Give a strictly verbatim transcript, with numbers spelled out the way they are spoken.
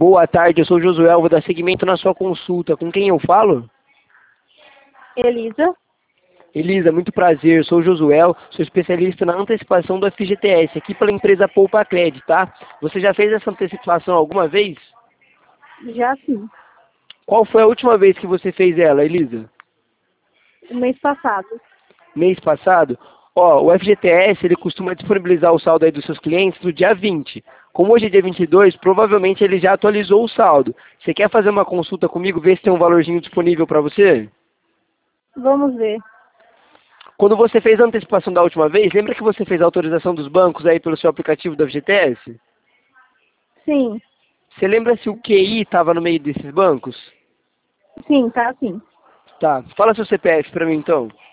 Boa tarde, eu sou o Josué, eu vou dar seguimento na sua consulta. Com quem eu falo? Elisa. Elisa, muito prazer, eu sou o Josué, sou especialista na antecipação do F G T S, aqui pela empresa Poupa Cred, tá? Você já fez essa antecipação alguma vez? Já sim, Qual foi a última vez que você fez ela, Elisa? o mês passado. Mês passado? Ó, o F G T S, ele costuma disponibilizar o saldo aí dos seus clientes no dia vinte. Como hoje é dia vinte e dois, provavelmente ele já atualizou o saldo. Você quer fazer uma consulta comigo, ver se tem um valorzinho disponível para você? Vamos ver. Quando você fez a antecipação da última vez, lembra que você fez a autorização dos bancos aí pelo seu aplicativo do F G T S? Sim, Você lembra se o Q I estava no meio desses bancos? sim, tá sim. Tá. Fala seu C P F para mim então.